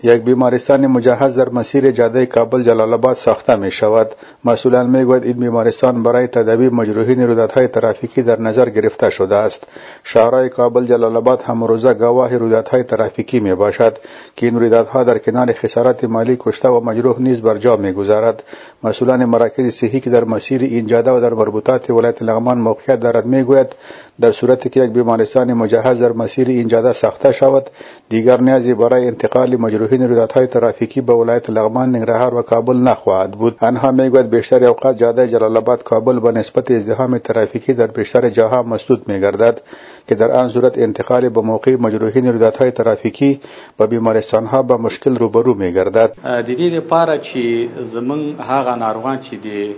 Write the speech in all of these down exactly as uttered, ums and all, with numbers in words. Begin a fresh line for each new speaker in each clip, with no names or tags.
یک بیمارستان مجهز در مسیر جاده کابل جلال آباد ساخته می شود. مسئولان می گویند این بیمارستان برای تداوی مجروحین رویدادهای ترافیکی در نظر گرفته شده است. شهرهای کابل جلال آباد هم روزه گواه رویدادهای ترافیکی می باشد که این رویدادها در کنار خسارات مالی کشته و مجروح نیز بر جا می گذارد. مسئولان مراکز صحی که در مسیر این جاده و در مربوطات ولایت لغمان موقعیت دارد می گوید در صورتی که یک بیمارستان مجهز در مسیر این جاده ساخته شود، دیگر نیازی برای انتقال مجروحین رویدادهای ترافیکی به ولایت لغمان، ننگرهار و کابل نخواهد بود. آنها میگوید بیشتر اوقات جاده جلال آباد کابل به نسبت ازدحام ترافیکی در بیشتر جاها مسدود میگردد که در آن صورت انتقال به موقع مجروحین رویدادهای ترافیکی به بیمارستانها به مشکل روبرو میگردد.
د دې لپاره چې زمون هغه ناروغان چې د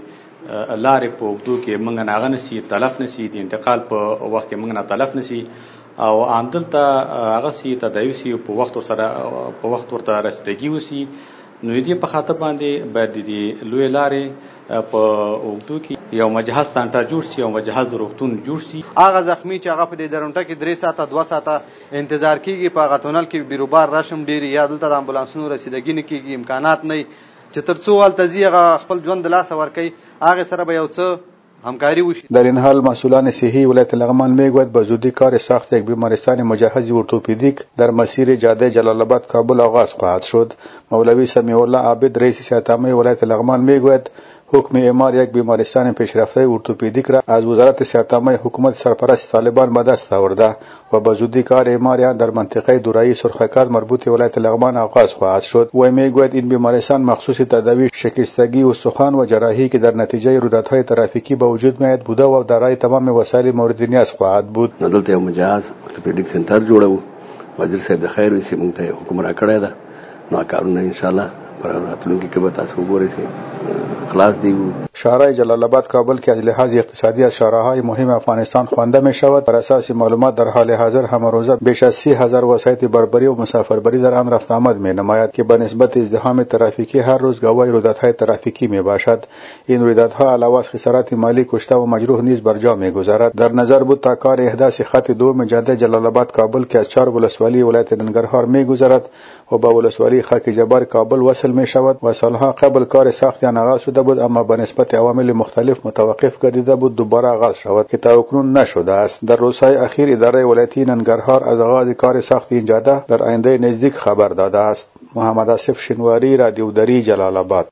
لارې په اوږدو کې موږ نه غنسي تلف نسی د انتقال په وخت کې موږ نه تلف نسی او عامدلته هغه سي تداوي سي په وخت سره په وخت ورته رسیدګي وسی نو دې په خاطر باندې باید د لوی لارې په اوږدو کې یو مجهز سانټر جوړ شي او مجهز روغتون جوړ شي.
هغه زخمی چې هغه په دې درونټه کې درې ساعته دوه ساعته انتظار کیږي په هغه تونل کې بیروبار راشم ډیر یا دلته د امبولانسونو رسیدګي نه کیږي، امکانات نه چې ترڅو ولته زی هغه خپل ژوند د لاس ورکي هغه سره به یو څه همکاری وشي.
در این حال مسئولان صحی ولایت لغمان میگوید به زودی کار ساخت یک بیمارستان مجهز ارتوپدیک در مسیر جاده جلال آباد کابل آغاز خواهد شد. مولوی سمیع الله عابد رئیس شاطمه ولایت لغمان میگوید حکم اعمار یک بیمارستان پیشرفته ارتوپدیک را از وزارت صحت حکومت سرپرست طالبان به دست آورده و به زودی کار اعمار آن در منطقه دورایی سرخکات مربوط ولایت لغمان آغاز خواهد شد. و میگوید این بیمارستان مخصوص تداوی شکستگی استخوان و جراحی که در نتیجه رویدادهای ترافیکی به وجود میآید بوده و دارای تمام وسایل مورد نیاز خواهد بود.
دلته یو مجهز ارتوپدیک سنټر جوړو. وزیر صاحب د خیر وسی مونږ ته حکم را کړی ده. نو کارونه ان شاء الله پر راتلونکي کې به تاسو وګورئ خلاص دی.
شهرهای جلال آباد کابل که از لحاظ اقتصادی از شهرهای مهم افغانستان خوانده می شود. بر اساس معلومات در حال حاضر هم روزه بیش از سی هزار وسایط بربری و مسافربری در آن رفت آمد می نماید که به نسبت ازدحام ترافیکی هر روز گواه رویدادهای ترافیکی می باشد. این رویدادها علاوه از خسارات مالی کشته و مجروح نیز بر جا می گذارد. در نظر بود تا کار احداث خط دوم جاده جلال آباد کابل که از چهار ولسوالی ولایت ننگرهار می گذرد و با ولسوالی خاک جبار کابل وصل می شود و سالها قبل کار ساخت آن آغاز شده بود، اما به نسبت عوامل مختلف متوقف گردیده بود دوباره آغاز شود که تا اکنون نشده است. در روزهای اخیر اداره ولایتی ننگرهار از آغاز کار ساخت این جاده در آینده نزدیک خبر داده است. محمد آصف شنواری، رادیو دری، جلال آباد.